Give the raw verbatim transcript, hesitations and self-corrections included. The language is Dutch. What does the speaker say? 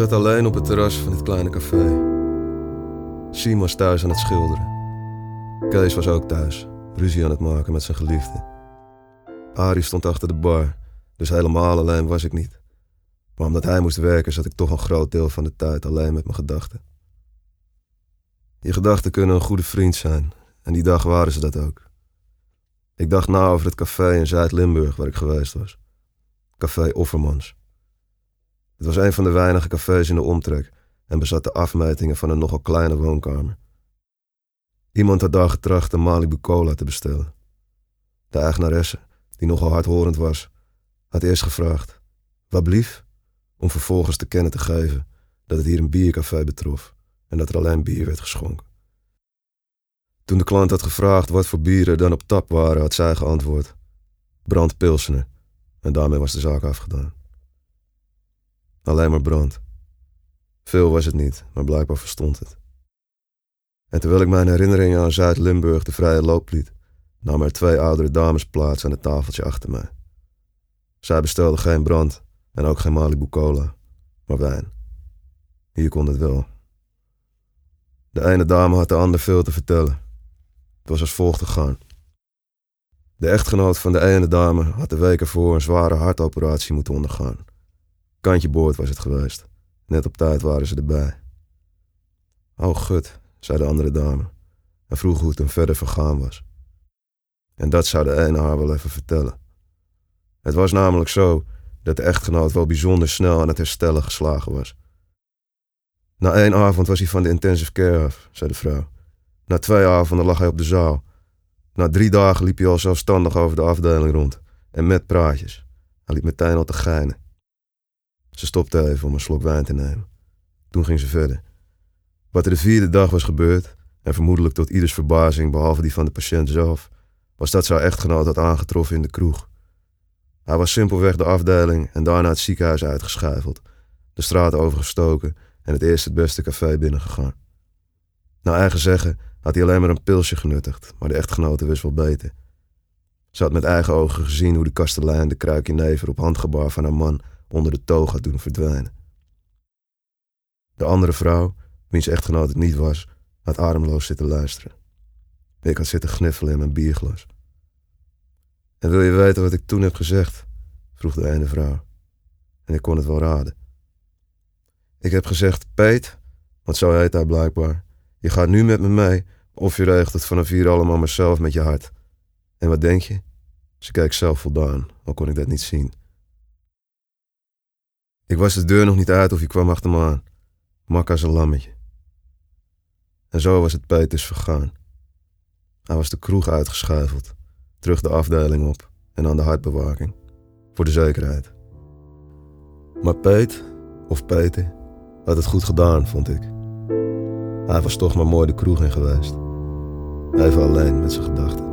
zat alleen op het terras van het kleine café. Siem was thuis aan het schilderen. Kees was ook thuis, ruzie aan het maken met zijn geliefde. Arie stond achter de bar, dus helemaal alleen was ik niet. Maar omdat hij moest werken, zat ik toch een groot deel van de tijd alleen met mijn gedachten. Je gedachten kunnen een goede vriend zijn, en die dag waren ze dat ook. Ik dacht na over het café in Zuid-Limburg waar ik geweest was. Café Offermans. Het was een van de weinige cafés in de omtrek en bezat de afmetingen van een nogal kleine woonkamer. Iemand had daar getracht een Malibu Cola te bestellen. De eigenaresse, die nogal hardhorend was, had eerst gevraagd, wat blief, om vervolgens te kennen te geven dat het hier een biercafé betrof en dat er alleen bier werd geschonken. Toen de klant had gevraagd wat voor bieren dan op tap waren, had zij geantwoord, brand pilsener, en daarmee was de zaak afgedaan. Alleen maar brand. Veel was het niet, maar blijkbaar verstond het. En terwijl ik mijn herinneringen aan Zuid-Limburg de vrije loop liet, namen er twee oudere dames plaats aan het tafeltje achter mij. Zij bestelden geen brand en ook geen Malibu Cola, maar wijn. Hier kon het wel. De ene dame had de ander veel te vertellen. Het was als volgt gegaan. De echtgenoot van de ene dame had de week ervoor een zware hartoperatie moeten ondergaan. Kantje boord was het geweest. Net op tijd waren ze erbij. Oh gut, zei de andere dame en vroeg hoe het hem verder vergaan was. En dat zou de ene haar wel even vertellen. Het was namelijk zo dat de echtgenoot wel bijzonder snel aan het herstellen geslagen was. Na één avond was hij van de intensive care af, zei de vrouw. Na twee avonden lag hij op de zaal. Na drie dagen liep hij al zelfstandig over de afdeling rond en met praatjes. Hij liep meteen al te geinen. Ze stopte even om een slok wijn te nemen. Toen ging ze verder. Wat er de vierde dag was gebeurd, en vermoedelijk tot ieders verbazing behalve die van de patiënt zelf, was dat zijn echtgenoot had aangetroffen in de kroeg. Hij was simpelweg de afdeling en daarna het ziekenhuis uitgeschuifeld, de straat overgestoken en het eerst het beste café binnengegaan. Naar eigen zeggen had hij alleen maar een pilsje genuttigd, maar de echtgenote wist wel beter. Ze had met eigen ogen gezien hoe de kastelein de kruikjenever op handgebaar van haar man onder de toog had doen verdwijnen. De andere vrouw, wiens echtgenoot het niet was, had ademloos zitten luisteren. Ik had zitten gniffelen in mijn bierglas. En wil je weten wat ik toen heb gezegd? Vroeg de ene vrouw. En ik kon het wel raden. Ik heb gezegd, Peet, want zo heet hij blijkbaar, je gaat nu met me mee of je regelt het vanaf hier allemaal maar zelf met je hart. En wat denk je? Ze keek zelf voldaan, al kon ik dat niet zien. Ik was de deur nog niet uit of je kwam achter me aan. Mak als een lammetje. En zo was het Peet dus vergaan. Hij was de kroeg uitgeschuifeld, terug de afdeling op en aan de hartbewaking. Voor de zekerheid. Maar Peet, of Peter, had het goed gedaan, vond ik. Hij was toch maar mooi de kroeg in geweest. Even alleen met zijn gedachten.